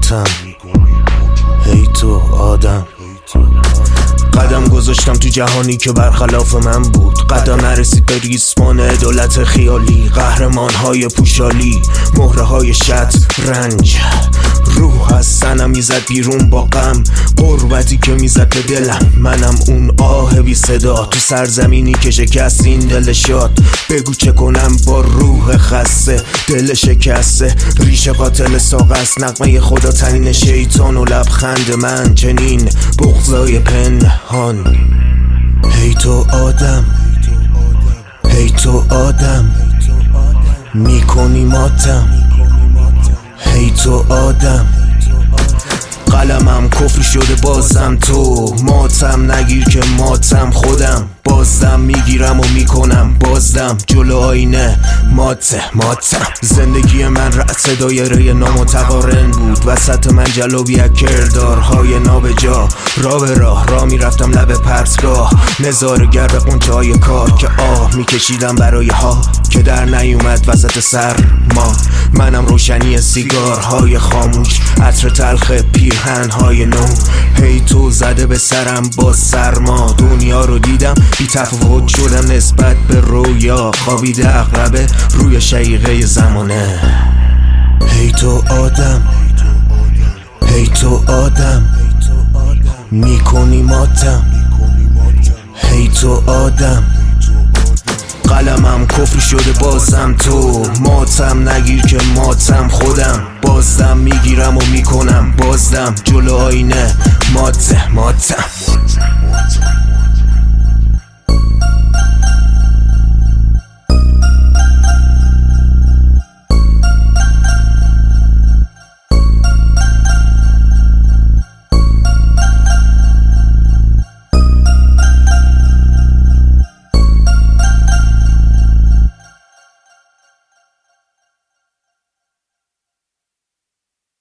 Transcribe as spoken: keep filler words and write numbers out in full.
ماتم. هی تو آدم. قدم گذاشتم تو جهانی که برخلاف من بود. قدم نرسید به ریسمان دولت خیالی. قهرمان های پوشالی، مهره های شطرنج. روح از سنم میزد بیرون با غم، غربتی که میزد به دلم. منم اون آه بی صدا تو سرزمینی که شکست این دل شاد. بگو چه کنم با روح خسته، دل شکسته. ریشه قاتل ساق است، نغمه خدا تنین شیطان و لبخند من چنین بغضای پنهان. هی تو آدم، هی تو آدم، میکنی ماتم. هی تو آدم. قلمم کفر شده بازم تو، ماتم نگیر که ماتم خودم. بازدم میگیرم و میکنم بازدم جلو آینه ماته ماتم. زندگی من رأس دایره نامتقارن بود، وسط من جلوی کردارهای نابجا. را به راه را میرفتم لب پرتگاه، نظاره‌گر به قنچه های کار که آه میکشیدم برای ها که در نیومد وسط سر ما. منم روشنی سیگارهای خاموش، عطر تلخ پیرهنهای نو. هی تو زده به سرم با سرما، دنیا رو دیدم بی تفاوت شدم نسبت به رویا. خوابیده عقربه روی شقیقه زمانه. هی تو آدم، هی تو آدم، میکنی ماتم. هی تو آدم. قلمم کفر شده بازم تو، ماتم نگیر که ماتم خودم. بازدم میگیرم و میکنم بازدم جلو آینه ماته ماتم.